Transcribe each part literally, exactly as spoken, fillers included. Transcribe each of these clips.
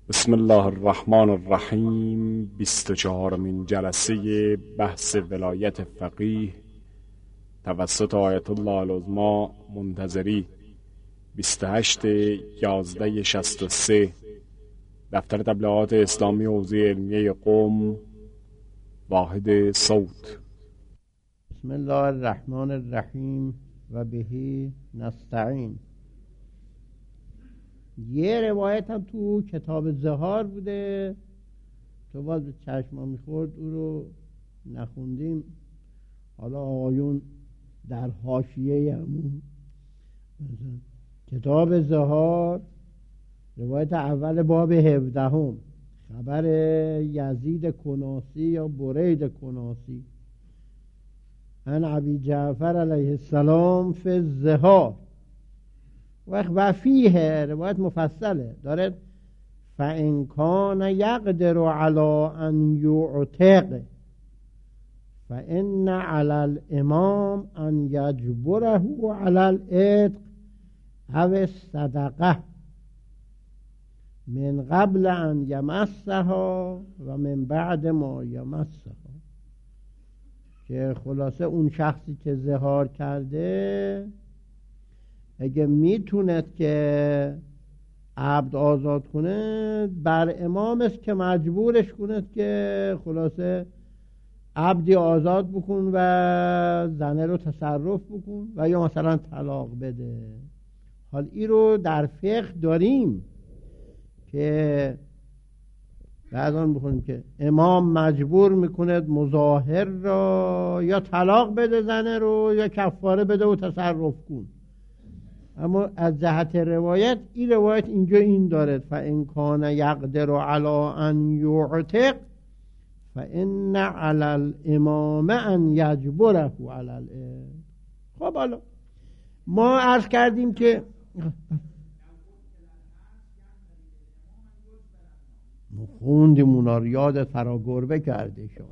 بسم الله الرحمن الرحیم. بیست و چهارمین جلسه بحث ولایت فقیه توسط آیت الله العظمی منتظری، بیست و هشت یازده شصت و سه، دفتر تبلیغات اسلامی حوزه علمیه قم، واحد صوت. بسم الله الرحمن الرحیم و بهی نستعین. یه روایت هم تو کتاب زهار بوده، تو باز به چشما میخورد او رو نخوندیم. حالا آقایون در حاشیه همون کتاب زهار روایت اول باب هفدهم، خبر یزید کناسی یا برید کناسی ان ابی جعفر علیه السلام فی الزهار و فیه، روایت مفصله داره. فان کان یقدر علی ان یعتق فان علی الامام ان یجبره علی العتق او الصدقه من قبل ان یمسها و من بعد ما یمسها. که خلاصه اون شخصی که زهار کرده اگه میتوند که عبد آزاد کنه، بر امام است که مجبورش کند که خلاصه عبدی آزاد بکن و زنه رو تصرف بکن و یا مثلا طلاق بده. حال این رو در فقه داریم که بعضان بخونیم که امام مجبور میکند مظاهر را یا طلاق بده زنه رو یا کفاره بده و تصرف کن. اما از جهت روایت این روایت اینجا این دارد فان کان یقدر علی ان یعتق فان علی الامام ان یجبره علی العتق. خب حالا ما عرض کردیم که خوندیم اونا رو، یادت فرا گربه کرده شما.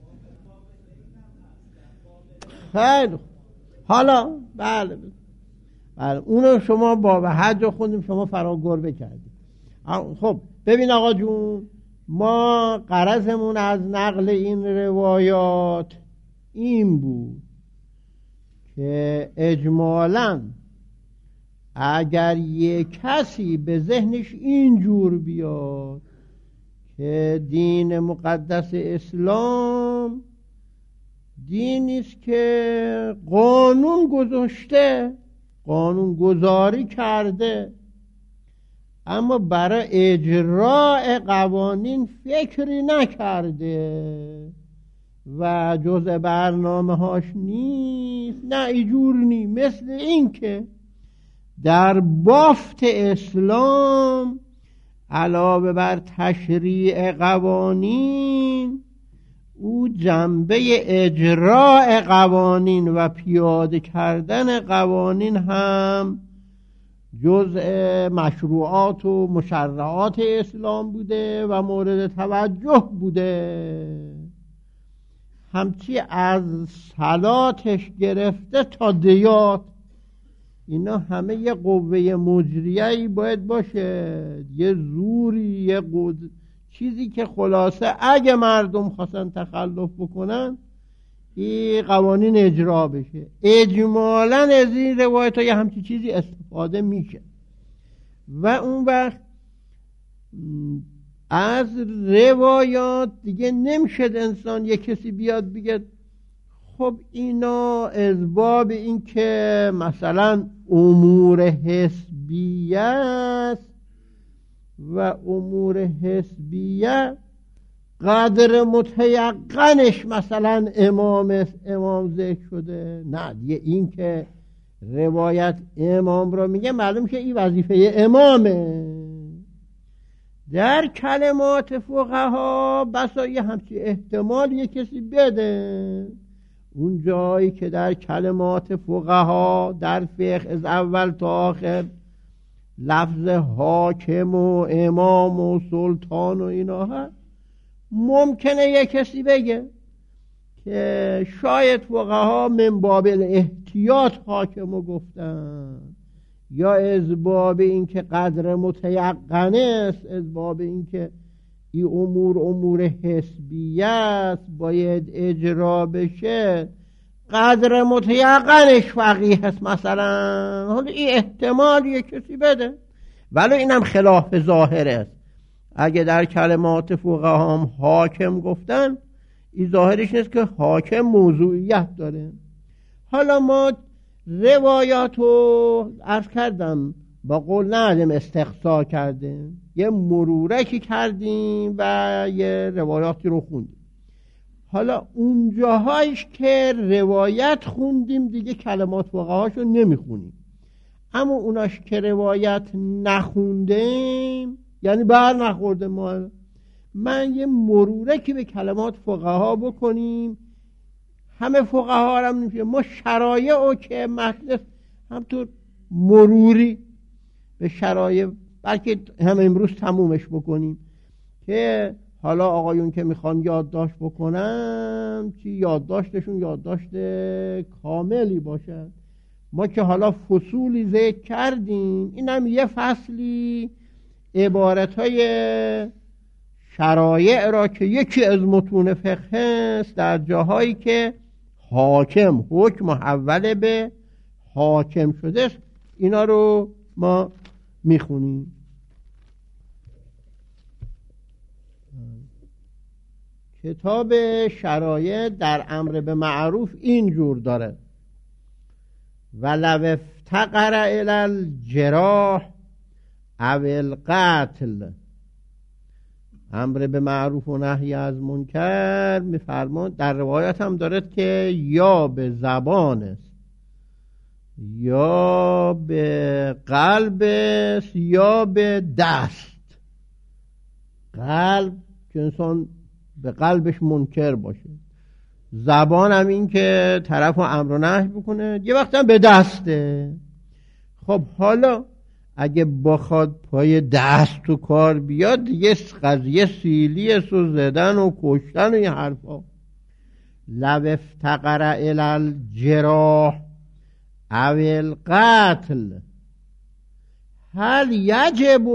خیلی حالا بله بله اونو شما با حج خوندیم، شما فرا گربه کردیم. خب ببین آقا جون، ما غرضمون از نقل این روایات این بود که اجمالاً اگر یک کسی به ذهنش اینجور بیاد که دین مقدس اسلام دینی است که قانون گذاشته، قانون گذاری کرده، اما برای اجراء قوانین فکری نکرده و جزء برنامه هاش نیست، نه ایجور نی. مثل این که در بافت اسلام علاوه بر تشریع قوانین، او جنبه اجراء قوانین و پیاده کردن قوانین هم جزء مشروعات و مشرعات اسلام بوده و مورد توجه بوده. همچی از صلاتش گرفته تا دیات، اینا همه یه قوه مجریه‌ای باید باشه، یه زوری، یه قد... چیزی که خلاصه اگه مردم خواستن تخلف بکنن این قوانین اجرا بشه. اجمالاً از این روایت ها یه همچی چیزی استفاده میشه و اون وقت از روایات دیگه نمیشد انسان یه کسی بیاد بگه خب اینا از باب این که مثلا امور حسبیه است و امور حسبیه قدر متیقنش مثلا امام است، امام ذکر شده. نه دیگه این که روایت امام را میگه معلوم که این وظیفه امامه. در کلمات فقها بسا یه همچی احتمال یه کسی بده، اون جایی که در کلمات فقها در فقه از اول تا آخر لفظ حاکم و امام و سلطان و اینا هست، ممکنه یک کسی بگه که شاید فقها من باب احتیاط حاکم رو گفتن یا از باب این که قدر متیقنه است، از باب این که این امور امور حسبیه است باید اجرا بشه، قدر متیقنش فقیه است مثلا. حالا این احتمال یه کسی بده، ولی اینم خلاف ظاهر است. اگه در کلمات فقها هم حاکم گفتن، این ظاهرش نیست که حاکم موضوعیت داره. حالا ما روایات رو عرض کردم با قول ندیم استقصا کردیم، یه مرورکی کردیم و یه روایاتی رو خوندیم. حالا اونجاهایش که روایت خوندیم دیگه کلمات فقهاشو نمیخونیم، اما اوناش که روایت نخوندیم یعنی بر نخورده ما، من یه مرورکی به کلمات فقها بکنیم. همه فقها هم نمیشه، ما شرایع و که مجلس همطور مروری به شرایع، بلکه هم امروز تمومش بکنیم که حالا آقایون که میخوان یادداشت بکنن چی یادداشتشون یادداشت کاملی باشد. ما که حالا فصولی ذکر کردیم، اینم یه فصلی عبارتهای شرایع را که یکی از متون فقه است در جاهایی که حاکم حکم محول به حاکم شده است، اینا رو ما میخونیم. کتاب شرایع در امر به معروف اینجور داره: ولو افتقر الی الجراح او القتل. امر به معروف و نهی از منکر میفرماد، در روایت هم دارد که یا به زبان است یا به قلب است یا به دست. قلب که انسان به قلبش منکر باشه، زبان هم این که طرف امر و نهی بکنه، یه وقت هم به دسته. خب حالا اگه بخواد پای دست تو کار بیاد یه قضیه سیلی سو زدن و کشتن و این حرفا. لو افتقر الی الجراح او القتل هل یجب،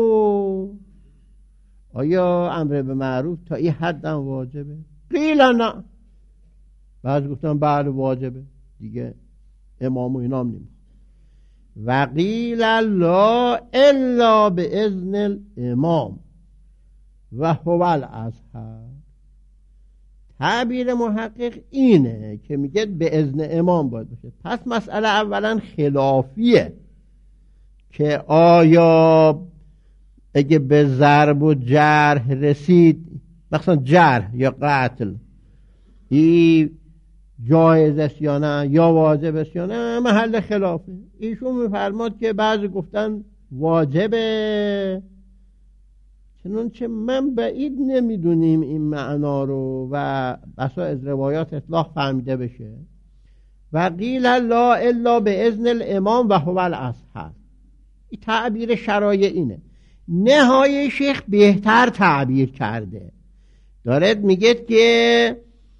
آیا امر به معروف تا این حد هم واجبه؟ قیل نه، بعض گفتن بله واجبه دیگه، امام و اینام نیم. و قیل لا الا به اذن الامام و هو الازهر. تعبیر محقق اینه که میگه به اذن امام باید باشه. پس مسئله اولا خلافیه که آیا اگه به ضرب و جرح رسید، مثلا جرح یا قتل، این جایز است یا نه، یا واجب است یا نه، محل خلافه. ایشون میفرماد که بعضی گفتن واجبه، چنانچه من بعید نمیدونیم این معنا رو و بسا از روایات اطلاق فهمیده بشه. و قیل لا الا به اذن الامام و هو الازهر. این تعبیر شرایع اینه. نهایه شیخ بهتر تعبیر کرده، دارد میگه که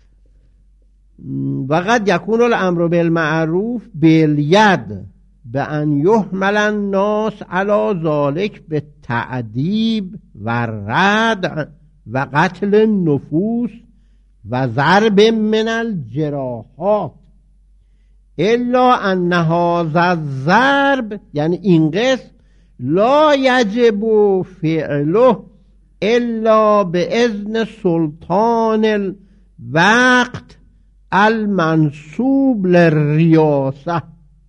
وقد یکون الامر بالمعروف بالید به ان یحمل الناس علی ذلک به تعذیب و رد و قتل النفوس و ضرب من الجراحات، الا ان هذا الضرب، یعنی این قسم، لا یجب فعله الا به اذن سلطان الوقت المنصوب للریاسه،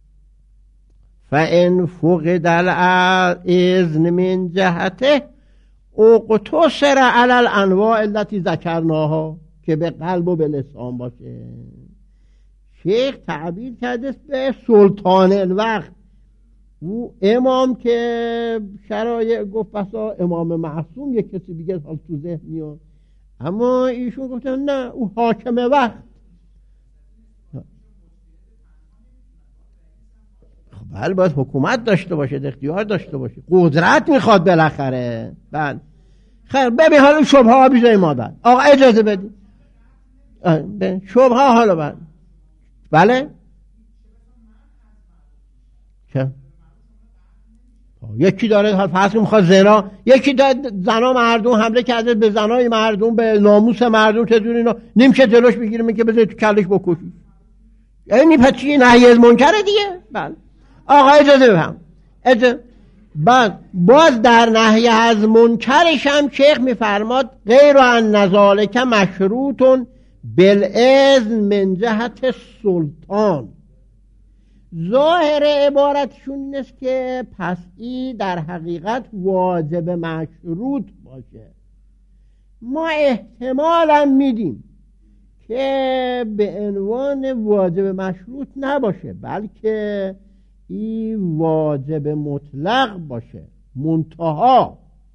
فان فقد الاذن من جهته اقتصر علی الانواع التي ذکرناها، که به قلب و به لسان باشه. شیخ تعبیر کرده به سلطان الوقت، او امام که شرایع گفت بسا امام معصوم یک کسی دیگه حال تو ذهن میاد، اما ایشون گفتن نه، او حاکم وقت. خب بله، باید حکومت داشته باشه، اختیار داشته باشه، قدرت میخواد بالاخره. بله خیر، ببین حالا شبهه ها بیزای ما بعد آقا اجازه بدید شبهه ها حالا بعد. بله چه؟ یکی داره فرض میخواد زنا، یکی داره زنا مردم حمله کرده به زنای مردم، به ناموس مردم، چطور اینا نمیشه جلوش بگیره، میگه بذار تو کلش بکشی. یعنی پس چی؟ نهی از منکره دیگه. بله آقا اجازه بفهم. اجازه بعد باز در نهی از منکرش هم شیخ میفرماد غیر عن نذالک مشروطون بالاذن من جهت سلطان. ظاهر عبارتشون این است که پس این در حقیقت واجب مشروط باشه. ما احتمالا میدیم که به عنوان واجب مشروط نباشه، بلکه این واجب مطلق باشه. منتها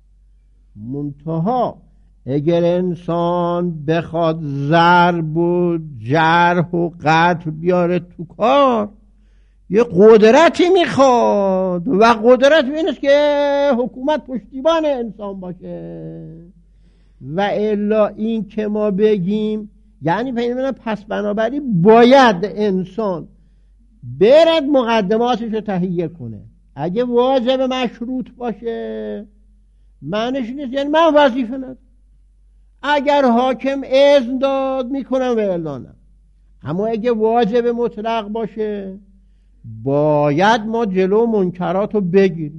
منتها اگر انسان بخواد ضرب و جرح و قتل بیاره تو کار، یه قدرتی میخواد و قدرت این است که حکومت پشتیبان انسان باشه. و الا این که ما بگیم یعنی پیدا پس بنابراین باید انسان برد مقدماتش رو تهیه کنه. اگه واجب مشروط باشه معنیش نیست یعنی من وظیفه ندارم، اگر حاکم اذن داد میکنم و الا نه. اما اگه واجب مطلق باشه باید ما جلو منکرات رو بگیریم،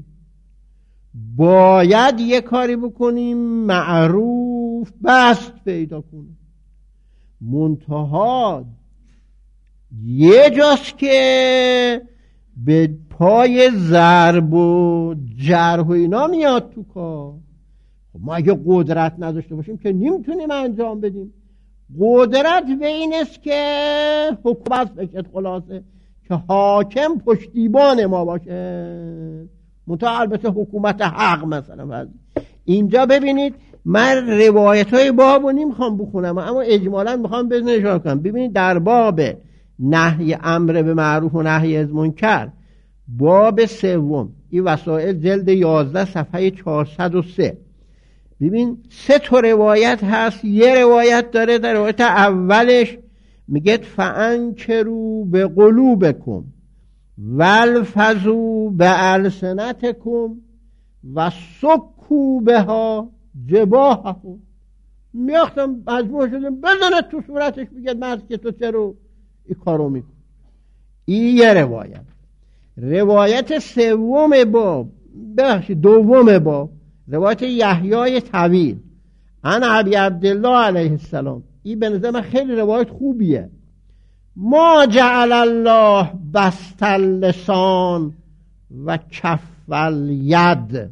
باید یه کاری بکنیم معروف بست پیدا کنیم. منتها یه جاست که به پای ضرب و جرح و اینا میاد تو کار. ما اگه قدرت نداشته باشیم که نمیتونیم انجام بدیم. قدرت به این است که حکومت بشه، خلاصه که حاکم پشتیبان ما باشه. منتها البته حکومت حق. مثلا اینجا ببینید من روایت های بابو نمیخوام بخونم اما اجمالا میخوام بزن اشاره کنم. ببینید در باب نهی امر به معروف و نهی از منکر باب سوم این وسائل جلد یازده صفحه چهارصد و سه ببین سه تا روایت هست. یه روایت داره در روایت اولش میگه فانکروا به قلوبکم والفظوا به السنتکم و سکوا بها جباهکم. میاختم مجبور شدم بزنه تو صورتش بگید مرد که تو چرا این کارو میکنی. این یه روایت. روایت سوم باب بخشی دوم باب روایت یحیای طویل عن ابی عبدالله علیه السلام. این به نظر من خیلی روایت خوبیه. ما جعل الله بسط اللسان و کف الید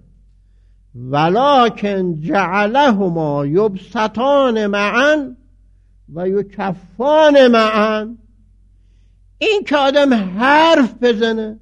ولکن جعلهما یبسطان معا و یکفان معا. این که آدم حرف بزنه،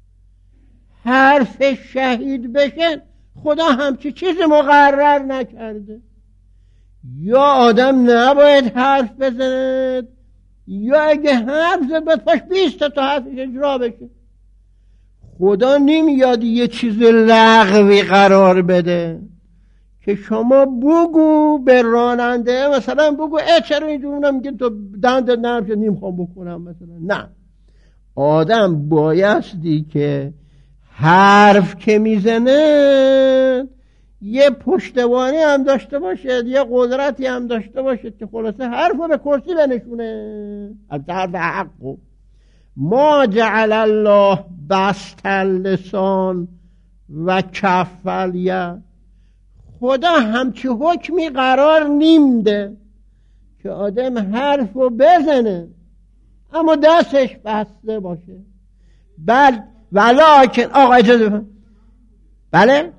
حرف شهید بشه، خدا همچی چیز مقرر نکرده. یا آدم نباید حرف بزنه یا اگه حرف زد باید پاش بیست تا حرفش اجرا بشه. خدا نمیاد یه چیز لغوی قرار بده که شما بگو به راننده مثلا بگو اه چرا اینجور میگه تو دندت نرم شد نمیخوام بکنم مثلا. نه، آدم بایستی که حرف که میزنه یه پشتوانی هم داشته باشد، یه قدرتی هم داشته باشد که خلاصه حرف رو به کرسی بنشونه. از حرف حقو ما جعل الله بسط اللسان و کف الید. خدا همچی حکمی قرار نیمده که آدم حرف رو بزنه اما دستش بسته باشه. بل ولکن آقا اجازه بفرمایید. بله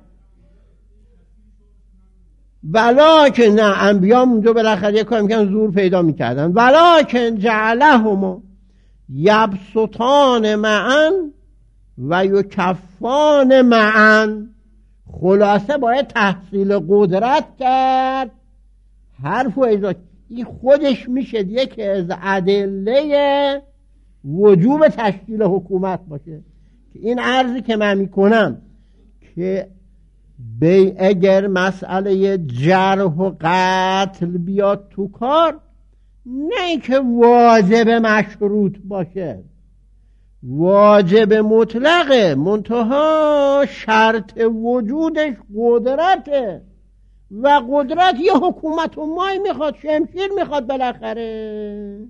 ولکن نه، انبیا اونجا بالاخره یک کاری میکنن زور پیدا میکردن. ولکن جعلهما یبسطان معا و یکفان معا. خلاصه باید تحصیل قدرت کرد، حرف و اجرا. این خودش میشه یکی از ادله وجوب تشکیل حکومت باشه. که این عرضی که من میکنم که بی اگر مسئله جرح و قتل بیاد تو کار، نه اینکه واجب مشروط باشه، واجب مطلقه، منتها شرط وجودش قدرته و قدرت یه حکومت و مای میخواد، شمشیر میخواد بالاخره.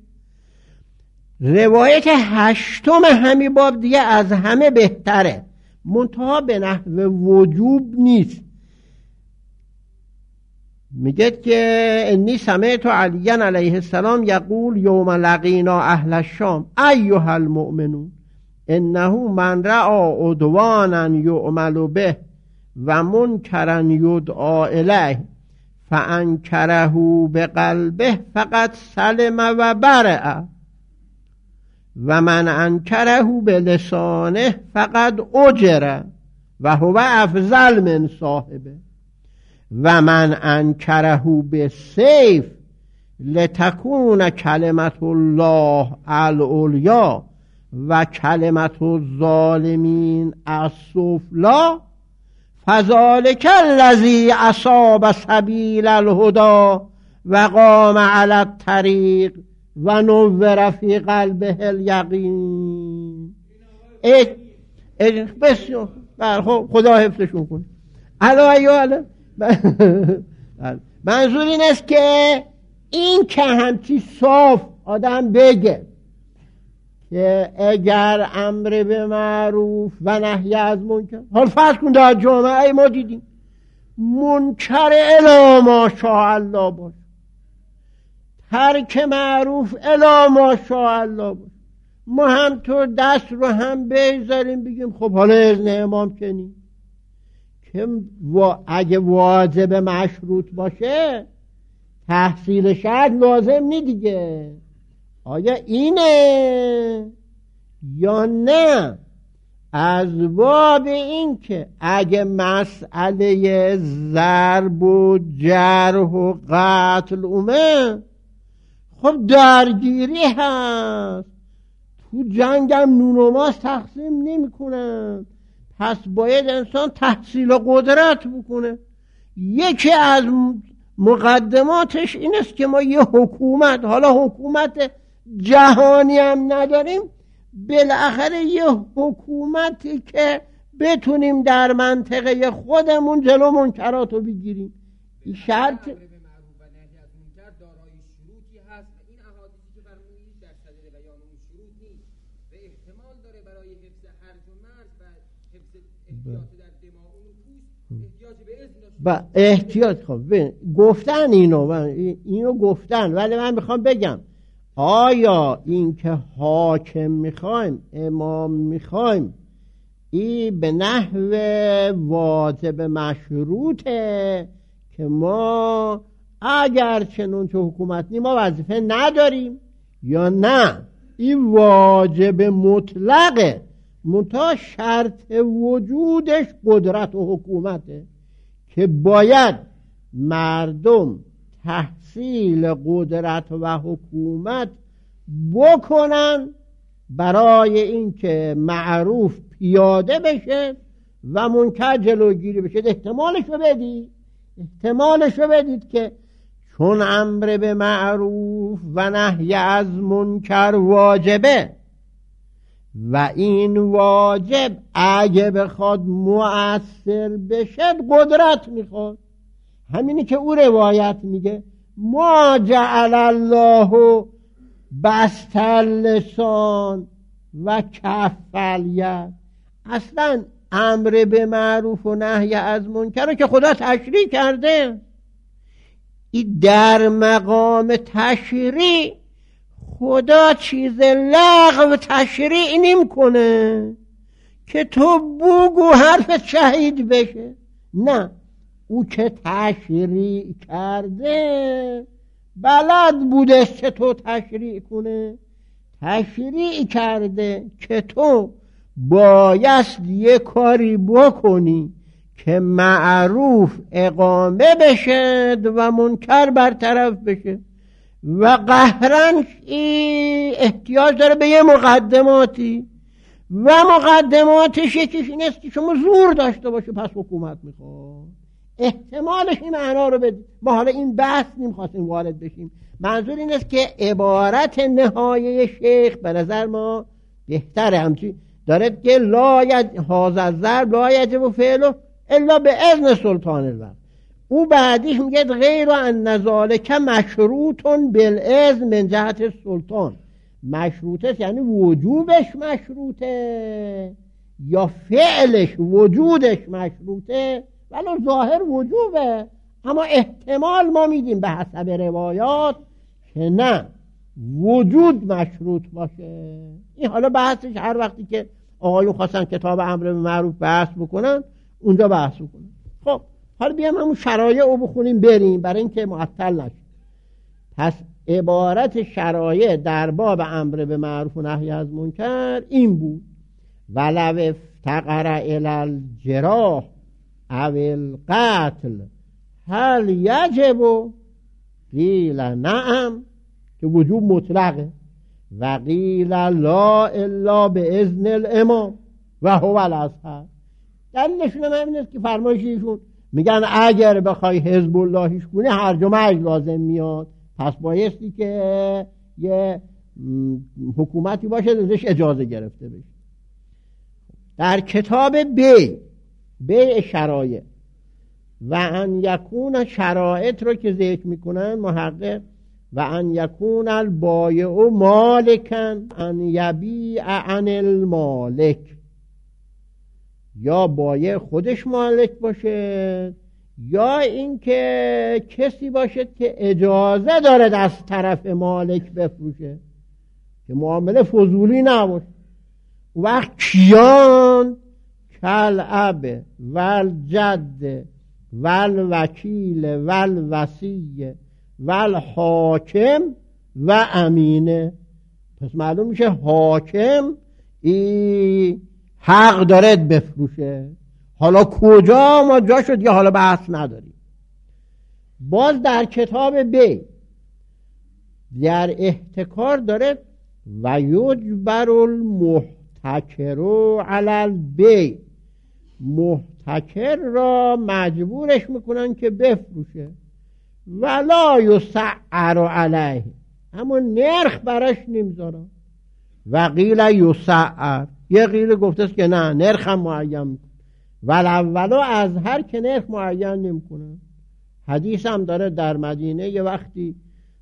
روایت هشتم همی باب دیگه از همه بهتره، منتها به نحو وجوب نیست. میگه که انی سمعت علی علیه السلام یقول یوم لقینا اهل الشام ایها المؤمنون انه من رأى عدوانا یعمل به و منکرا یدعا الیه فانکره بقلبه فقط سلم و برع و من انکره بلسانه فقط اجره و هو افضل من صاحبه و من انکره بالسیف لتکون کلمت الله العلیا و کلمت الظالمین السفلی فذلک الذی اصاب سبیل الهدی و قام علی الطریق و نور فی قلبه الیقین. بسیار خدا حفظشون کنه. الا ایوه منظور این است که این که همچی صاف آدم بگه که اگر امر به معروف و نهی از منکر، حال فرض کن در جامعه ما دیدیم منکر الا ماشاءالله باش، ترک معروف الا ماشاءالله باش، ما همطور دست رو هم بذاریم بگیم خب حالا اذن امام کنیم که اگه واجب مشروط باشه تحصیل شرط لازم نی دیگه. آیا اینه یا نه؟ از باب این که اگه مسئله ضرب و جرح و قتل اومه خب درگیری هست، تو جنگم نون و ماست تقسیم نمی کنن، پس باید انسان تحصیل قدرت بکنه. یکی از مقدماتش این است که ما یه حکومت، حالا حکومت جهانی هم نداریم، بالاخره یه حکومتی که بتونیم در منطقه خودمون جلو منکرات رو بگیریم. این شرط با احتیاط. خب گفتن اینو اینو گفتن، ولی من میخوام بگم آیا این که حاکم میخوایم، امام میخوایم، این به نحو واجب مشروطه که ما اگر چنون چه حکومت نیم ما وظیفه نداریم، یا نه این واجب مطلقه منتها شرط وجودش قدرت و حکومته که باید مردم تحصیل قدرت و حکومت بکنن برای اینکه معروف پیاده بشه و منکر جلوگیری بشه. احتمالش رو بدید احتمالش رو بدید که چون امر به معروف و نهی از منکر واجبه و این واجب اگه بخواد مؤثر بشه قدرت میخواد. همینی که او روایت میگه ما جعل الله بسط اللسان و کف الید. اصلا امر به معروف و نهی از منکر رو که خدا تشریع کرده، این در مقام تشریع خدا چیز لغو تشریع نمی کنه که تو بگو حرف شهید بشه. نه، او که تشریع کرده بلد بوده که تو تشریع کنه، تشریع کرده که تو بایست یه کاری بکنی که معروف اقامه بشه و منکر برطرف بشه و قهرن احتیاج داره به یه مقدماتی و مقدماتش یکیش این است که شما زور داشته باشه پس حکومت میخواد. احتمالش این معنا رو بدید. ما حالا این بحث نمیخواستیم وارد بشیم. منظور این است که عبارت نهایه شیخ به نظر ما بهتره همچی داره که لا ید هذا الضرب لا یجب فعله الا به اذن سلطان الوقت. او بعدیش میگه غیر ان ذالک مشروط بالاذن من جهت السلطان. مشروطه یعنی وجوبش مشروطه یا فعلش وجودش مشروطه، ولی ظاهر وجوبه، اما احتمال ما میدیم به حسب روایات که نه وجود مشروط باشه. این حالا بحثش هر وقتی که آقایون خواستن کتاب امر به معروف بحث بکنن اونجا بحث بکنن. خب حالا بیام همون شرایع رو بخونیم بریم برای اینکه معطل نشه. پس عبارت شرایع در باب امر به معروف و نهی از منکر این بود: ولو افتقر الی الجراح او القتل هل یجب؟ قیل نعم که وجوب مطلقه، و قیل لا الا به اذن الامام و هو الاصح. دلیلشون هم همین است که فرمایش ایشون میگن اگر بخوای حزب اللهیش کنی هرج و مرج لازم میاد، پس بایستی که یه حکومتی باشه ازش اجازه گرفته بشه. در کتاب بی بی شرایع و ان یکون شرایط رو که ذکر میکنن محقق و ان یکون البایع مالکا ان یبیع عن المالک، یا بایع خودش مالک باشه یا اینکه کسی باشه که اجازه داره از طرف مالک بفروشه که معامله فضولی نباشه. وقت کیان کالاب والجد والوکیل والوصی والحاکم و امینه. پس معلوم میشه حاکم ای حق داره بفروشه. حالا کجا ما جا شد یا حالا بحث نداریم. باز در کتاب بی در احتکار داره و یجبر المحتکر علی البیع، محتکر را مجبورش میکنن که بفروشه. ولا یسعر علیه، اما نرخ براش نمیذارن. و قیل یسعر، یه قیل گفته است که نه نرخ هم معین میکنه، ولولو از هر که نرخ معین نمیکنه. حدیث هم داره در مدینه یه وقتی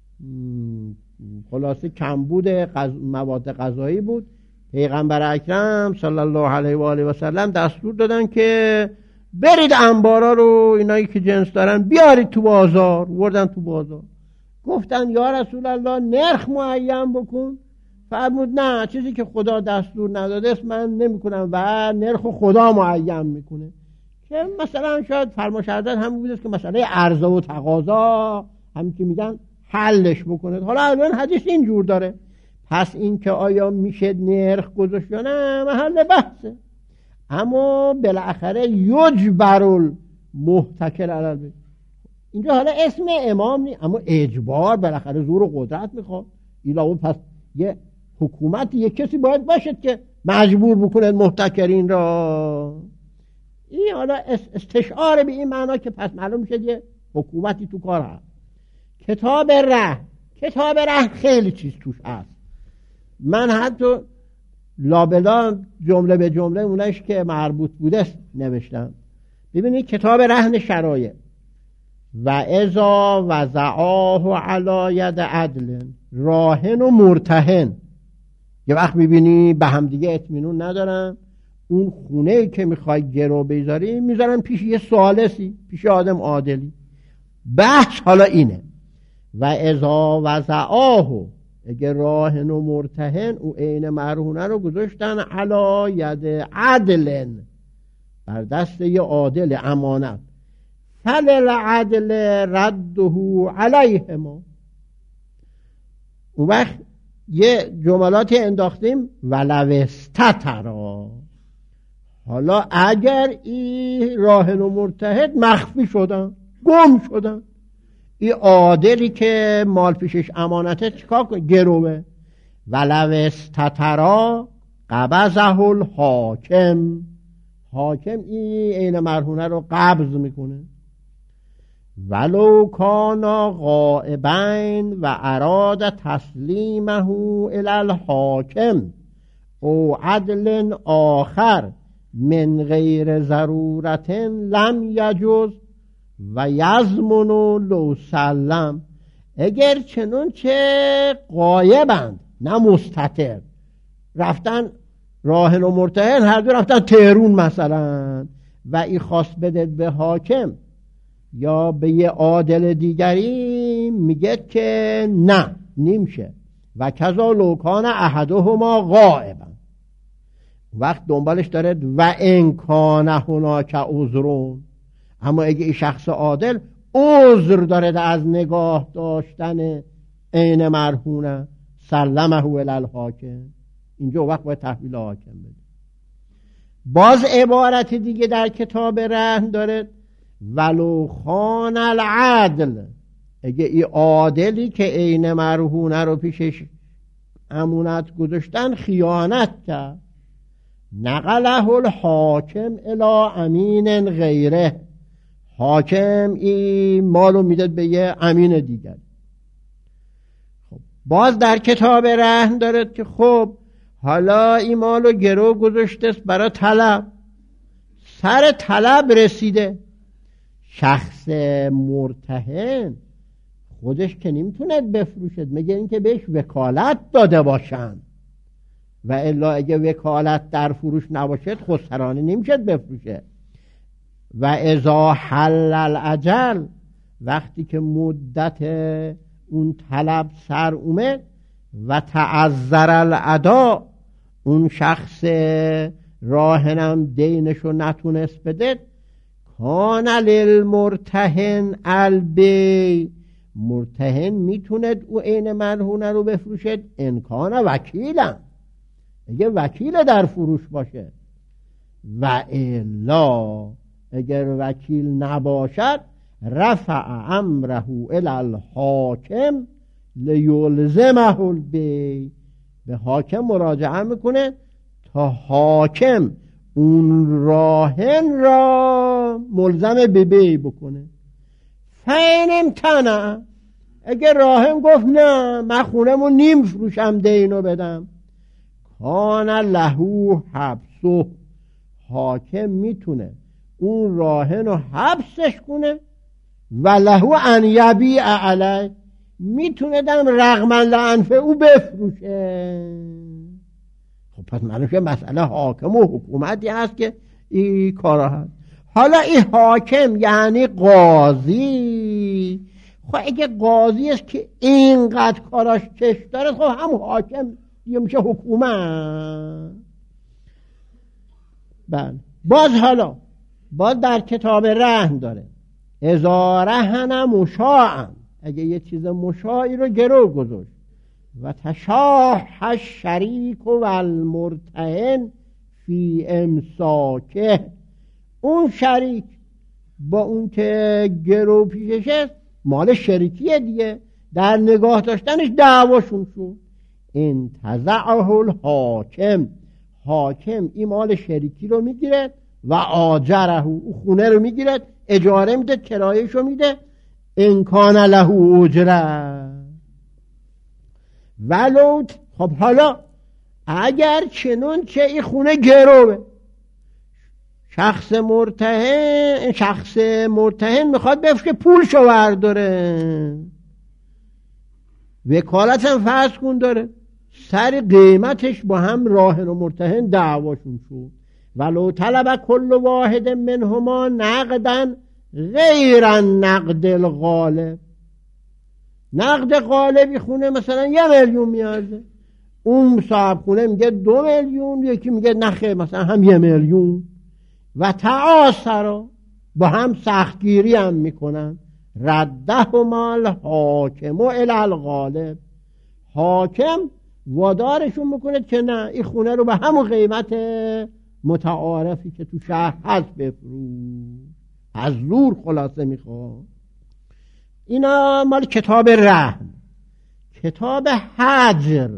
خلاصه کمبود غز... مواد غذایی بود، پیغمبر اکرم صلی الله علیه و آله و سلم دستور دادن که برید انبارا رو اینایی که جنس دارن بیارید تو بازار. وردن تو بازار، گفتن یا رسول الله نرخ معین بکن. فرمود نه، چیزی که خدا دستور نداده است من نمی کنم و نرخ خدا معین میکنه. که مثلا شاید فرماشردت هم بود که مسئله عرضه و تقاضا هم که میگن حلش بکنه. حالا الان حدیث اینجور داره. پس این که آیا میشه نرخ گذاشت یا نه محل بحثه. اما بالاخره یجبر المحتکر علی البیع، اینجا حالا اسم امام نی، اما اجبار بالاخره زور و قدرت میخواد. اینا پس یه حکومت یه کسی باید باشد که مجبور بکنه محتکرین را. این حالا استشعار به این معنا که پس معلوم میشه یه حکومتی تو کار هست. کتاب ره، کتاب ره خیلی چیز توش هست. من حتی لابلا جمله به جمله اونش که مربوط بوده نوشتم. ببینید کتاب رهن شرایع و اذا وضعاه علی ید عدل راهن و مرتهن. یه وقت میبینی به هم دیگه اطمینان ندارن، اون خونه‌ای که میخوای گرو بذاری میذارن پیش یه ثالثی، پیش آدم عادلی. بحث حالا اینه و اذا وضعاه، اگه راهن و مرتهن او عین مرهونه رو گذاشتن علی ید عدل، بر دست یه عادل امانت، فللعدل رده علیهما. اون وقت یه جملاتی انداختیم ولو استترا. حالا اگر این راهن و مرتهد مخفی شدن، گم شدن، این عادلی که مال پیشش امانته چیکار کنه؟ گروه. ولو استترا قبضه الحاکم، حاکم این عین مرهونه رو قبض میکنه. ولو کانا غائبین و اراد تسلیمه الی الحاکم او عدل آخر من غیر ضرورت لم یجوز و یضمن لو سلم. اگر چنون چه غایبند نه مستتر، رفتن راهن و مرتهن هر دو رفتن تهرون مثلا و ای خواست بده به حاکم یا به یه عادل دیگری، میگه که نه نیمشه و کذا لوکان احدهما غائبا، وقت دنبالش داره و امکان هناک عذرون، اما اگه این شخص عادل عذر داره از نگاه داشتن عین مرهونه سلمه الی الحاکم، اینجا وقت باید تحویل حاکم بده. باز عبارت دیگه در کتاب رهن داره ولو خان العدل، اگه این عادلی که عین مرهونه رو پیشش امونت گذاشتن خیانت کرد، نقله الحاکم الی امین غیره، حاکم این مالو میداد به یه امین دیگر. خب باز در کتاب رهن دارد که خب حالا این مالو گرو گذاشته است برای طلب، سر طلب رسیده، شخص مرتهن خودش که نمیتونه بفروشد مگه اینکه بهش وکالت داده باشن، و الا اگه وکالت در فروش نباشد خسرانه نمیشد بفروشه. و اذا حل الاجل، وقتی که مدت اون طلب سر اومد و تعذر الادا، اون شخص راهنم دینشو نتونست بده، کان للمرتهن البی، مرتهن میتوند او عین مرهونه رو بفروشد انکان وکیلم، اگه وکیل در فروش باشه، و الا اگر وکیل نباشد رفع امره الی الحاکم لیلزمه البی، به حاکم مراجعه میکنه تا حاکم اون راهن را ملزم به بی بکنه. فین امتنع، اگر راهن گفت نه من خونمو نیم فروشم دینو بدم، کان لهو حبسه، حاکم میتونه اون راهن رو حبسش کنه و لهو ان یبیع علیه، میتونه دم رغم لعنف او بفروشه. خب پس معلومه که مسئله حاکم و حکومتی هست که این کارا هست. حالا این حاکم یعنی قاضی، خب اگه قاضی است که اینقدر کاراش چش داره، خب هم حاکم دیگه میشه حکومت. بله باز حالا باز در کتاب رهن داره اذا رهن مشاعا، اگه یه چیز مشاعی رو گرو گذاشت و تشاح الشریک و المرتهن فی امساکه، اون شریک با اون که گرو پیششه مال شریکیه دیگه، در نگاه داشتنش دعواشون شد، انتزعه الحاکم، حاکم این مال شریکی رو میگیره و آجره، او خونه رو میگیره اجاره میده کرایش رو میده، انکان له اجره ولو. خب حالا اگر چنون چه این خونه گروه، شخص مرتهن شخص مرتهن میخواد بفروشه پولشو برداره، وکالت هم فرض کن داره، سر قیمتش با هم راهن و مرتهن دعواشون شد، ولو طلب کل واحد منهما نقدن غیر النقد الغالب، نقد غالبی خونه مثلا یه میلیون میارزه، اون صاحب خونه میگه دو میلیون، یکی میگه نخه مثلا هم یه میلیون، و تعاصرا با هم سختگیری هم میکنن، ردهما الحاکم الی الغالب، حاکم وادارشون میکنه که نه این خونه رو به همون قیمت متعارفی که تو شهر هست بفروش، از زور خلاصه میخواد. اینا مال کتاب رهن. کتاب حجر،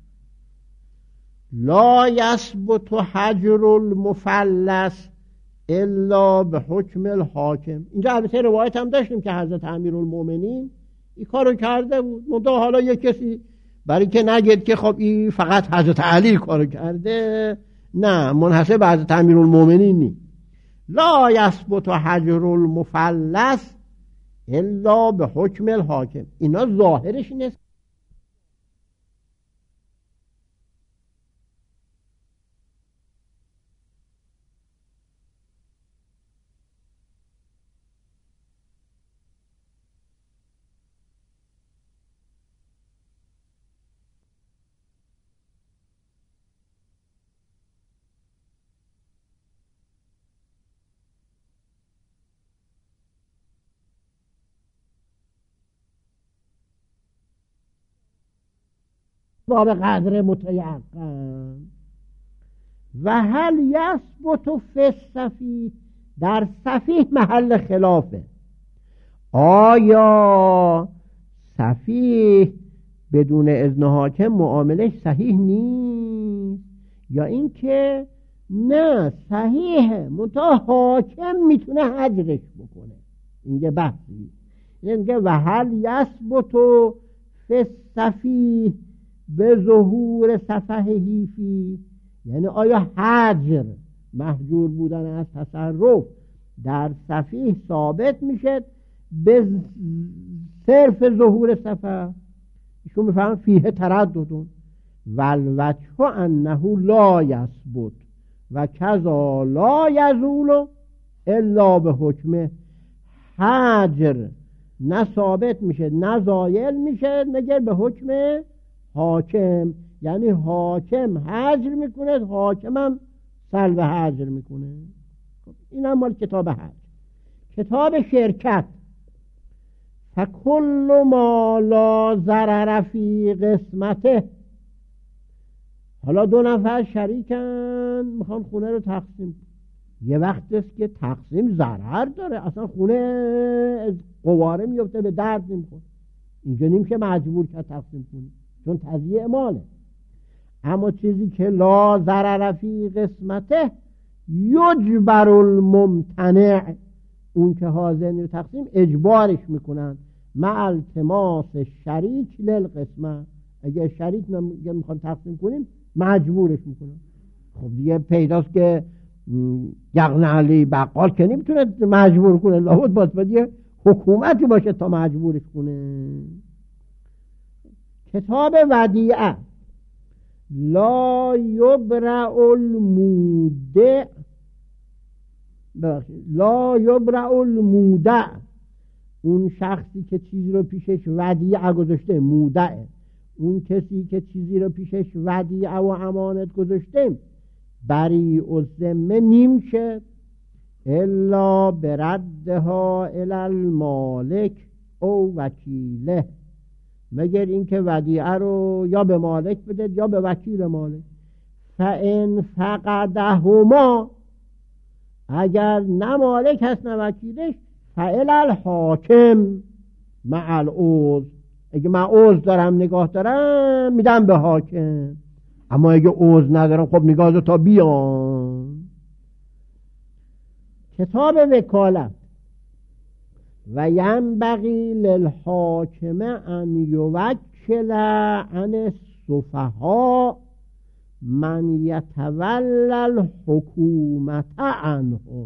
لا یثبت حجر المفلس الا به حکم الحاکم. اینجا البته روایت هم داشتیم که حضرت امیرالمومنین این کارو کرده بود، منتها حالا یک کسی برای که نگید که خب این فقط حضرت علی کارو کرده، نه، منحصر به حضرت امیرالمومنین نی. لا یثبت حجر المفلس الا به حکم الحاکم. اینا ظاهرش نیست. باب قدر متیقن. و هل یثبت فی الصفیح، در صفیح محل خلافه. آیا صفیح بدون اذن حاکم معاملش صحیح نیست، یا اینکه نه صحیحه منتها حاکم میتونه حجرش بکنه؟ این یه بحثی. اینکه و هل یثبت فی الصفیح به ظهور صفحهی فی، یعنی آیا حجر، محجور بودن از تصرف، در صفیح ثابت میشه به صرف ظهور صفحه؟ ایشون میفهمن فیه ترددون والوجه انه لا یثبت و کذا لا یزول الا به حکمه. حجر نه ثابت میشه نه زایل میشه مگر به حکم حاکم. یعنی حاکم حجر میکنه، حاکم هم سلب حجر میکنه. این هم مال کتاب حجر. کتاب شرکت، فکل ما لا ضرر فی قسمته. حالا دو نفر شریکن میخوان خونه رو تقسیم. یه وقت است که تقسیم ضرر داره، اصلا خونه از قواره میفته، به درد نمیخوره. اینجا نمیشه مجبور که تقسیم کنی، چون تضییع ماله. اما چیزی که لا ضرر فی قسمته یجبر الممتنع، اون که حاضر نیست تقسیم اجبارش میکنن مع التماس شریک للقسمه. اگه شریک میخوان تقسیم کنیم مجبورش میکنن. خب دیگه پیداست که یغنی علی بقال که نمیتونه مجبور کنه، لابد باید باید حکومتی باشه تا مجبورش کنه. کتاب ودیعه، لا یبرع المودع، لا یبرع المودع، اون شخصی که چیزی رو پیشش ودیعه گذاشته، مودعه، اون کسی که چیزی رو پیشش ودیعه و امانت گذاشته بری و ذمه نیمشه الا بردها الی المالک او وکیله، مگر اینکه ودیعه رو یا به مالک بده یا به وکیل مالک. فان فقدهما، اگر نه مالک هست نه وکیلش، فالی الحاکم مع العوض، اگه من عوض دارم نگاه دارم میدم به حاکم، اما اگه عوض ندارم خب نگاه تا بیان. کتاب وکالت، و ینبغی للحاکم ان یوکل عن السفهاء من یتولی الحکومت عنهم.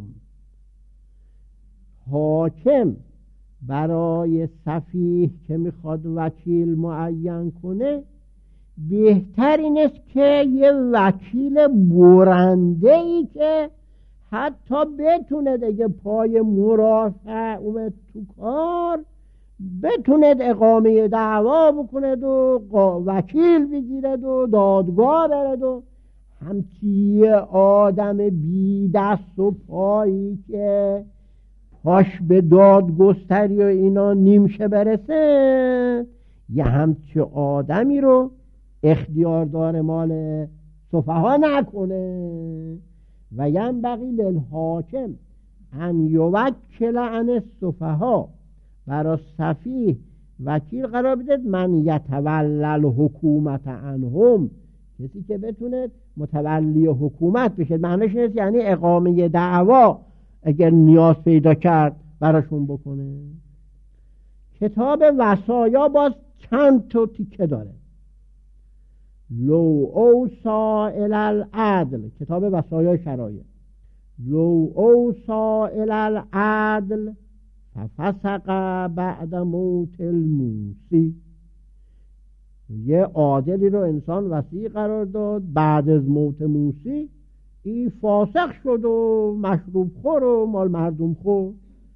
حاکم برای سفیه که میخواد وکیل معین کنه بهتر این است که یه وکیل برنده ای که حتی بتونه دیگه پای مرافع اومد تو کار بتونه اقامه دعوا بکنه و وکیل بگیرد و دادگاه برد و همچی آدم بی دست و پایی که پاش به دادگستری و اینا نیمشه برسه، یه همچی آدمی رو اختیاردار مال سفها نکنه. و ینبغی للحاکم ان یوکل عن السفهاء، برای سفیه وکیل قرار بده من یتولی الحکومت عنهم، کسی که بتونه متولی حکومت بشه. معنیش نیست یعنی اقامه دعوا اگر نیاز پیدا کرد براشون بکنه. کتاب وصایا باز چند تا تیکه داره. لو اوصا الی العدل، کتاب وصایا شرایع، لو اوصا الی العدل ففسق بعد موت الموصی، یه عادلی رو انسان وصی قرار داد، بعد از موت موصی این فاسق شد و مشروب خور و مال مردم خور.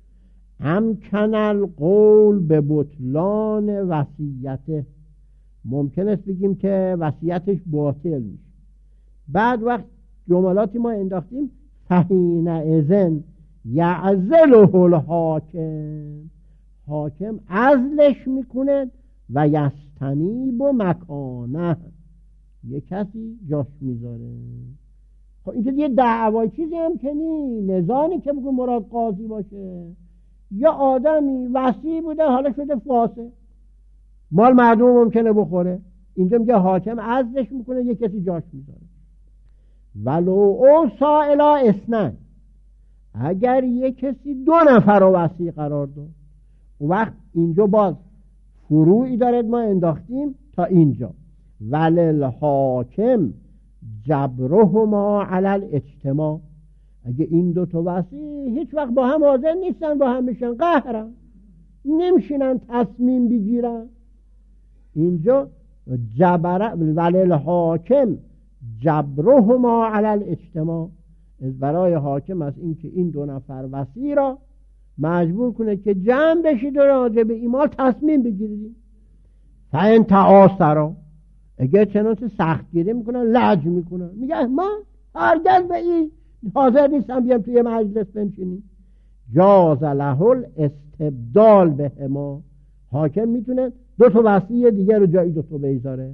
امکن القول به بطلان وصیته، ممکن است بگیم که وصیتش باطل میشه. بعد وقت جملاتی ما انداختیم فحین اذن یعزله الحاکم، حاکم عزلش میکنه و یستنیب و مکانه، یه کسی جاش میذاره. خب اینجا یه دعوای چیزی هم که نی، نزانی که بگو مراد قاضی باشه، یا آدمی وصی بوده حالا شده فاسق، مال مردم ممکنه بخوره، اینجا میگه حاکم عزلش میکنه یه کسی جاش میذاره. ولو اوصا الی اثنین، اگر یه کسی دو نفر رو وصی قرار داد، اون وقت اینجا باز فروعی دارد ما انداختیم تا اینجا، ولل حاکم جبرهما علی الاجتماع، اگه این دو تا وصی هیچ وقت با هم حاضر نیستن، با هم میشن قهرن، نمیشینن تصمیم بگیرن، اینجا جبر ولل حاکم جبرهما علی الاجتماع، از برای حاکم است اینکه این دو نفر وصی را مجبور کنه که جمع بشید و راجع به این مال تصمیم بگیرید. فإن تعاصرا، اگه چنانچه سختگیری میکنن، لج میکنن، میگه من هرگز به این حاضر نیستم بیام توی مجلس بنشینیم، جاز له الاستبدال بهما، حاکم میتونه دو تا وصی دیگه رو جای دو تا بذاره.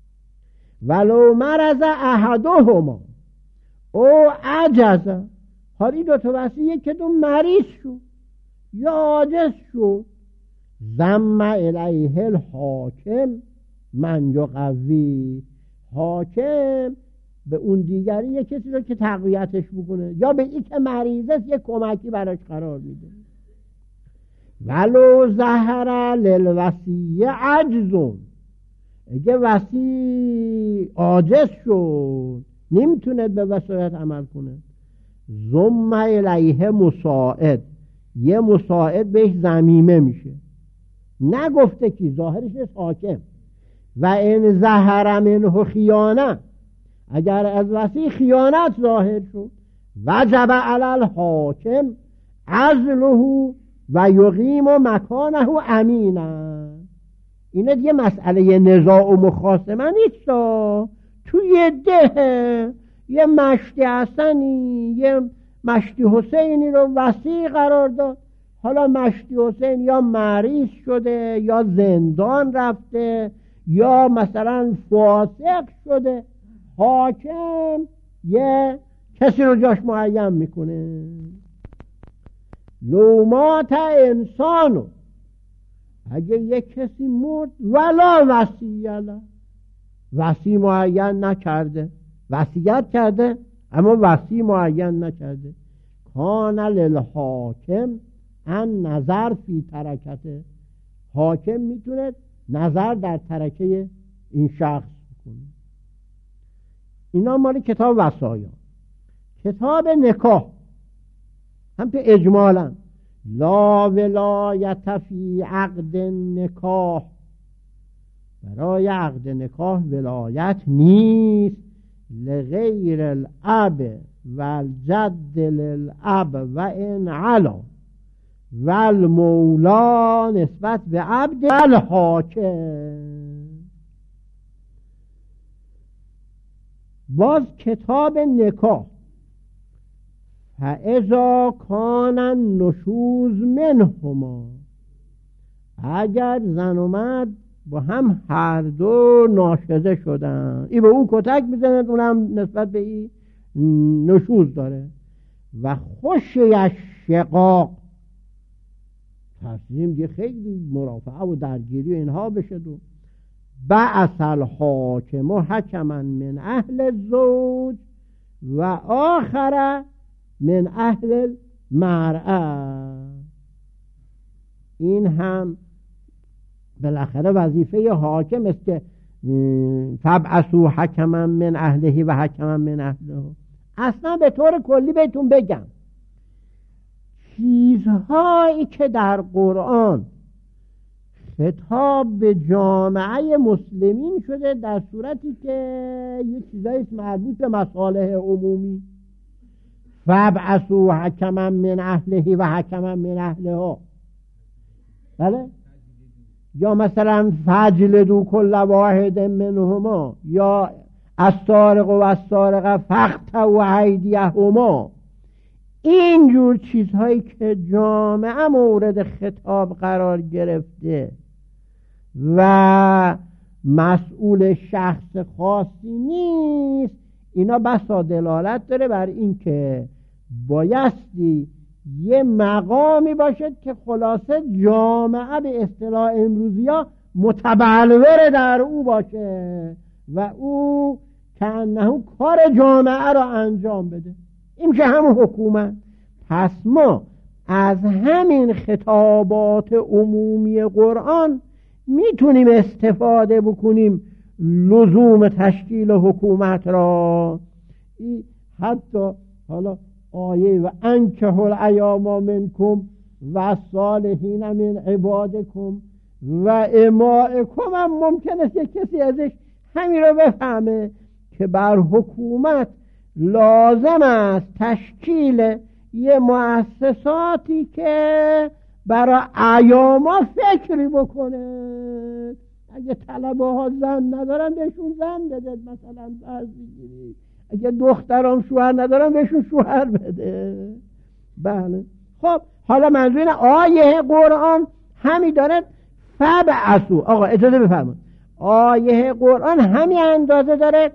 ولو مرض احدهما او عجز، حالا این دو تا وصی که دو مریض شد یا عاجز شد، ضم الیه الحاکم من یقوی، حاکم به اون دیگری یک کسی رو که تقویتش بکنه، یا به این که مریض است یک کمکی براش قرار میده. ولو ظهر للوصی عجز، اگه وصی عاجز شد نمیتونه به وصیت عمل کنه، ضم الیه مساعد، یه مساعد بهش ضمیمه میشه، نگفته کی، ظاهرش نیست حاکم. و ان ظهر منه خیانه، اگر از وصی خیانت ظاهر شد، وجب علی الحاکم عزله و یقیم مکانه امینا. اینه دیگه مسئله نزاع و مخاصمه نیست، توی ده یه مشتی حسنی یه مشتی حسینی رو وصی قرار داد، حالا مشتی حسین یا مریض شده یا زندان رفته یا مثلا فاسق شده، حاکم یه کسی رو جاش معین میکنه. لو مات انسانو، اگه یک کسی مرد ولا وصیه له، وصی معین نکرده، وصیت کرده اما وصی معین نکرده، کان للحاکم ان نظر فی ترکته، حاکم میتونه نظر در ترکه این شخص کنه. اینا مال کتاب وصایا. کتاب نکاح هم که اجمالا لا ولایت فی عقد نکاح، برای عقد نکاح ولایت نیست، لغیر الاب و الجد للاب و ان علا و المولا نسبت به عبد الحاکم. باز کتاب نکاح فاذا کان النشوز منهما، اگر زن و مرد با هم هر دو ناشزه شدن، این به اون کتک میزند، اونم نسبت به این نشوز داره، و خوشی شقاق، تصمیم دیگه خیلی مرافعه و درگیری و اینها بشه، دو بعث الحاکم حکما من اهل الزوج و آخر من اهل المرأه. این هم بالاخره وظیفه حاکم است که فبعثوا حکما من اهله و حکما من اهله. اصلا به طور کلی بهتون بگم چیزهایی که در قرآن خطاب به جامعه مسلمین شده در صورتی که یه چیزایی مربوط به مصالح عمومی، فبعثوا حکما من اهله و حکما من اهلها، بله، یا مثلا فجلدوا کل واحد منهما، یا السارق و السارقه فاقطعوا ایدیهما. اینجور چیزهایی که جامعه مورد خطاب قرار گرفته و مسئول شخص خاصی نیست، اینا بسا دلالت داره بر این که بایستی یه مقامی باشد که خلاصه جامعه به اصطلاح امروزی ها متبلور در او باشه و او کانه کار جامعه را انجام بده. این که همون حکومت. پس ما از همین خطابات عمومی قرآن میتونیم استفاده بکنیم لزوم تشکیل حکومت را. حتی حالا آیه و انکحوا الایام منکم و صالحین من عبادکم و امائکم هم ممکن است یک کسی ازش همین رو بفهمه که بر حکومت لازم است تشکیل یه مؤسساتی که برای ایاما فکری بکنه. اگه طلبه ها زن ندارن بهشون زن بده، مثلا فرض بگیرید اگه دختران شوهر ندارن بهشون شوهر بده. بله، خب حالا منظور آیه قرآن همین داره. فبعثوا، آقا اجازه بفرمایید، آیه قرآن همین اندازه داره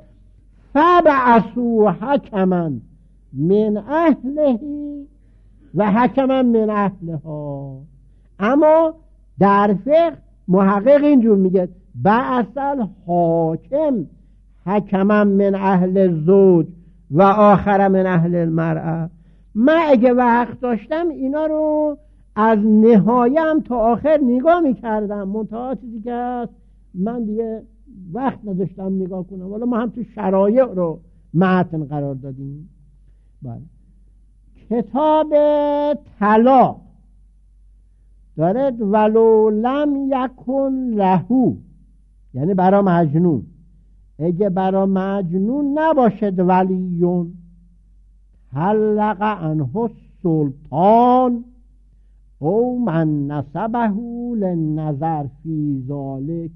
فبعثوا حکما من اهله و حکما من اهلها. اما در فقه محقق اینجور میگه بعث الحاکم حکما من اهل زوج و آخر من اهل المرأه. من اگه وقت داشتم اینا رو از نهایم تا آخر نگاه میکردم، منتها چیزی که هست من دیگه وقت نداشتم نگاه کنم. والا ما هم تو شرایع رو متن قرار دادیم. بله، کتاب طلاق دارد ولو لم یکن لهو، یعنی برا مجنون، اگه برا مجنون نباشد ولیون حلق عنه سلطان او من نسبه للنظر فی ذلک.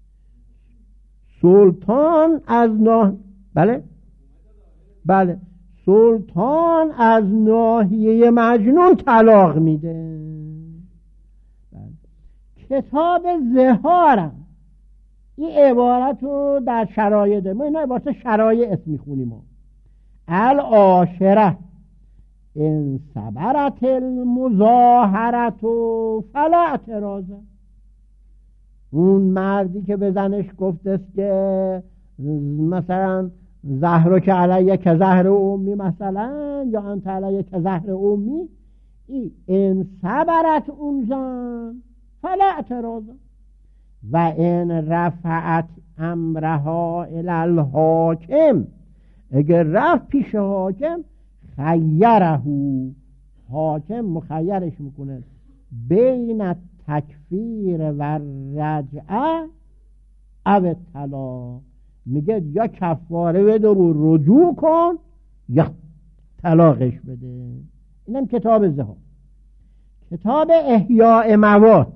سلطان از نه بله بله سلطان از ناحیه مجنون طلاق میده. بله. کتاب زهارم این عبارت رو در شرایط ما اینا عبارت شرایط میخونیم. العاشره ان صبرت المظاهرت فلا اعتراض. اون مردی که به زنش گفتست که مثلا زهر که علیه که زهر امی، مثلا یا انت علیه که زهر امی، این صبرت اون زن فلا اعتراض و این رفعت امرها الی الحاکم، اگر رفت پیش حاکم خیره، حاکم مخیرش میکنه بین تکفیر و رجعه او طلاق، میگه یا کفاره بده و رجوع کن یا طلاقش بده. اینم کتاب زهار. کتاب احیاء مواد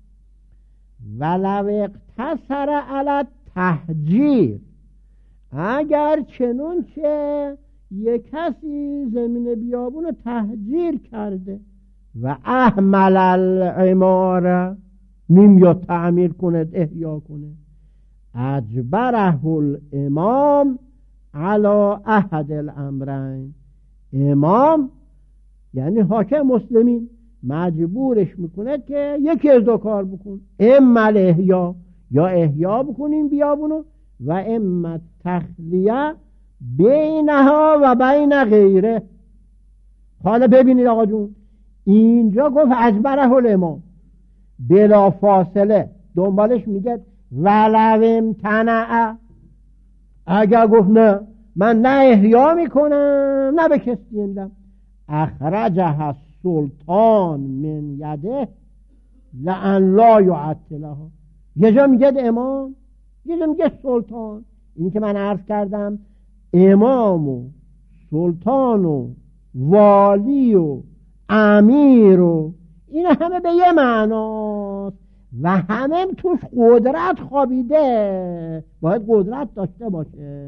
ولو اقتصر علی تهجیر، اگر چنون که یک کسی زمین بیابون تهجیر کرده و احمل العماره، نیم یا تعمیر کنه احیا کنه، اجبره الامام علی احد الامرین، امام یعنی حاکم مسلمین مجبورش میکنه که یکی از دو کار بکن، اما احیا، یا احیا بکنیم بیابونو، و اما تخلیه بینها و بین غیره. حالا ببینید آقا جون، اینجا گفت اجبره الامام بلا فاصله، دنبالش میگه ولو امتنع، اگر گفت نه من نه احیا میکنم نه به کسی میدم، اخرجها السلطان من یده لئن لا یعطلها. یه جا میگه امام، یه جا میگه سلطان. اینی که من عرض کردم امام و سلطان و والی و امیر و این همه به یه معناست و همه توش قدرت خوابیده، باید قدرت داشته باشه.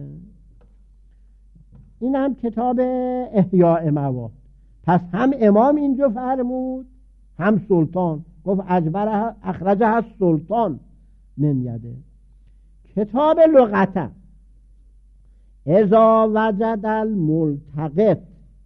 این هم کتاب احیاء مواد. پس هم امام اینجا فرمود هم سلطان، گفت اجبره اخرجها السلطان من یده. کتاب لغته اذا وجد الملتقط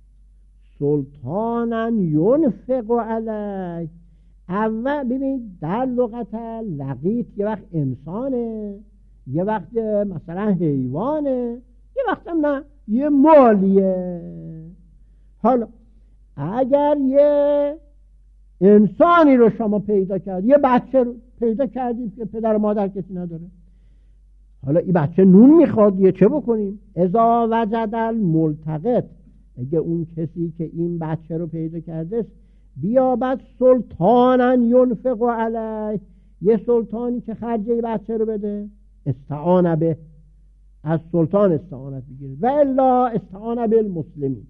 سلطانا ينفق علیه. اول ببینید در لغت لقیط یه وقت انسانه، یه وقت مثلا حیوانه، یه وقت هم نه یه مالیه. حالا اگر یه انسانی رو شما پیدا کرد، یه بچه رو پیدا کردیم که پدر و مادر کسی نداره، حالا این بچه نون میخواد، یه چه بکنیم؟ اذا وجد الملتقط، اگه اون کسی که این بچه رو پیدا کرده بیابد سلطانا ینفق علیه، یه سلطانی که خرجه بچه رو بده، استعان به، از سلطان استعانت بگیره، و الا استعان بالمسلمین.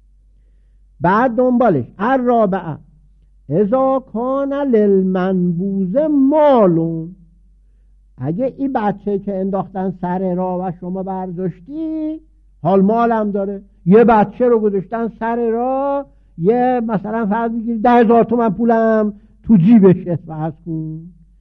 بعد دنبالش الرابعه اذا کان للمنبوذ مالون، اگه این بچه که انداختن سر راه و شما برداشتی حال مالم داره، یه بچه رو گذاشتن سر راه، یه مثلا فرض بگیر ده هزار تومن پولم تو جیبش فرض کن،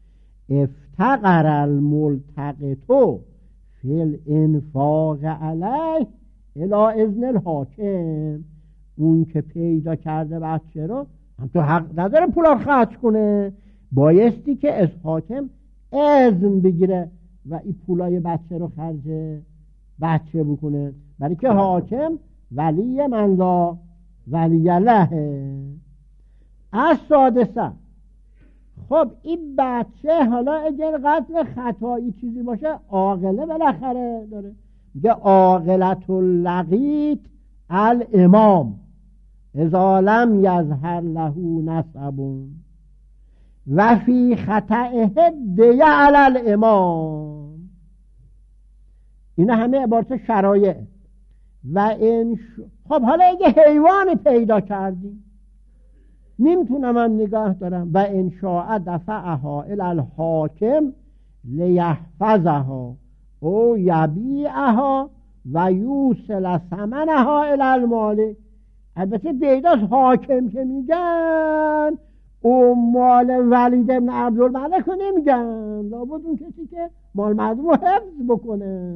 افتقر الملتقطو فی الانفاق علیه الی اذن الحاکم. اون که پیدا کرده بچه رو هم تو حق نداره پولا خرج کنه، بایستی که از حاکم اذن بگیره و این پولای بچه رو خرج بچه بکنه، برای که حاکم ولی من لا ولی له. از سادسه، خب این بچه حالا اگر قتل خطایی چیزی باشه عاقله بالاخره داره، میگه عاقلت اللقیط الامام اذا لم یظهر له نسب و فی خطئه دیه علی الامام. اینا همه عبارت شرایع. و این ش... خب حالا اگه حیوانی پیدا کردیم نمیتونم من نگاه دارم، و ان شاء دفعها الی الحاکم لیحفظها او یبیعها و یوصل ثمنها الی المالک. البته پیداست حاکم که میگن او مال ولید ابن عبدالملک رو نمیگن، لابد اون کسی که مال مردم رو حفظ بکنه.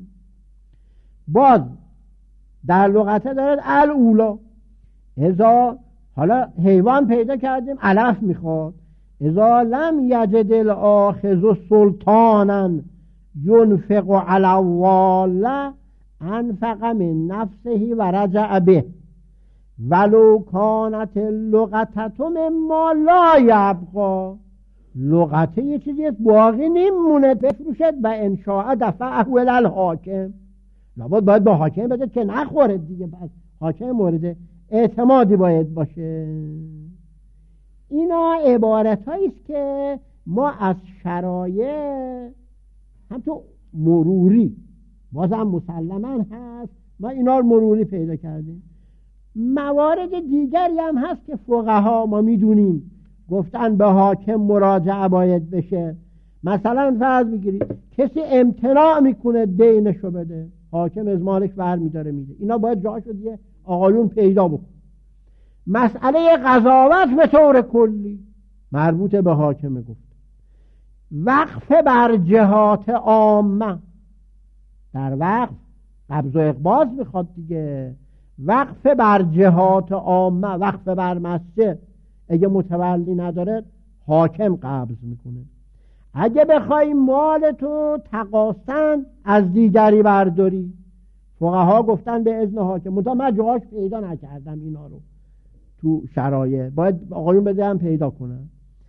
باز در لغته دارد الاولا اذا، حالا حیوان پیدا کردیم علف میخواد، اذا لم یجد الاخذ سلطانا ینفق علی الواله انفق من نفسه و رجع به ولو کانت اللغتت مما لا یبقا. لغته یه چیزی باقی نمیمونه بفروشد و ان شاء دفعه الی الحاکم، لابد باید با حاکم بده که نخوره دیگه، پس حاکم مورد اعتمادی باید باشه. اینا عبارت هاییست که ما از شرایع هم تو مروری بازم مسلما هست، ما اینا رو مروری پیدا کردیم. موارد دیگری هم هست که فقها ما میدونیم گفتن به حاکم مراجعه باید بشه. مثلا فرض بگیرید کسی امتناع میکنه دینشو بده، حاکم از مالش بر میداره میده، اینا باید جاشو دیگه آقایون پیدا بکن. مسئله قضاوت به طور کلی مربوط به حاکمه. گفت وقف بر جهات عامه، در وقف قبض و اقباض میخواد دیگه، وقف بر جهات عامه، وقف بر مسجد اگه متولی نداره حاکم قبض میکنه. اگه بخوای مال تو تقاصن از دیگری برداری، فقها گفتن به اذن حاکم، منتها من جاهاش پیدا نکردم اینا رو تو شرایع، باید آقایون بده هم پیدا کنن.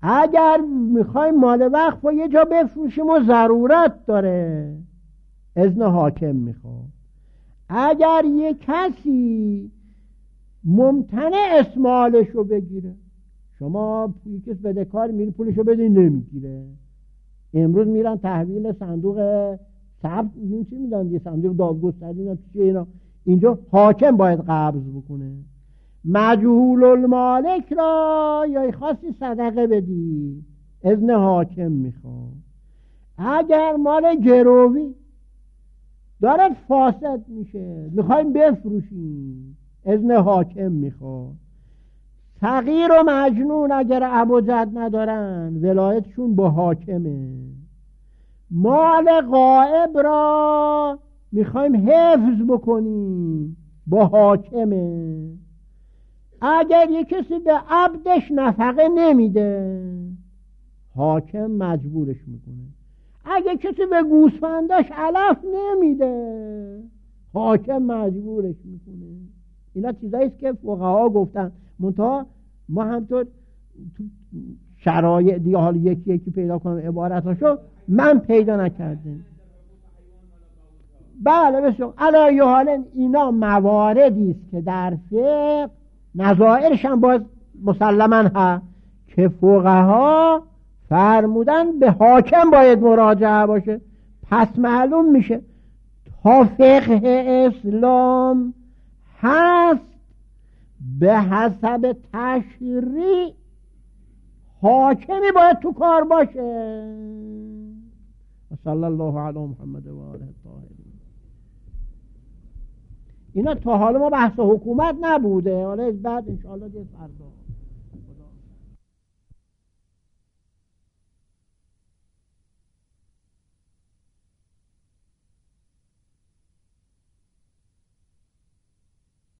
اگر میخوایم مال وقف و یه جا بفروشیم و ضرورت داره اذن حاکم میخواد. اگر یه کسی ممتنع اسم مالشو بگیره، شما یکی کس بدهکار میری پولشو بدین نمیگیره، امروز میرن تحویل صندوق ثبت چی میدن، یه صندوق دادگستری چیه اینا، اینجا حاکم باید قبض بکنه. مجهول المالک را یا خاصی صدقه بدی اذن حاکم میخواد. اگر مال گروی داره فاسد میشه میخوایم بفروشیم اذن حاکم میخواد. صغیر و مجنون اگر ابوجد ندارن ولایتشون با حاکمه. مال غائب را میخوایم حفظ بکنیم با حاکمه. اگر یک کسی به عبدش نفقه نمیده حاکم مجبورش میکنه. اگر کسی به گوسفنداش علف نمیده حاکم مجبورش میکنه. اینا چیزایی است که فقها گفتن، منتها ما همطور تو شرایط دیگه حالا یکی یکی پیدا کنم عبارتاشو من پیدا نکردم. بله بسیار علی حال اینا مواردی است که در فقه نظائرش هم باید مسلماً ها که فقها فرمودن به حاکم باید مراجعه باشه. پس معلوم میشه تا فقه اسلام هست به حسب تشریع حاکمی باید تو کار باشه. صلی الله علی محمد و آله الطاهرین. اینا تا حالا ما بحث حکومت نبوده، حالا بعد انشاءالله دیگه فردا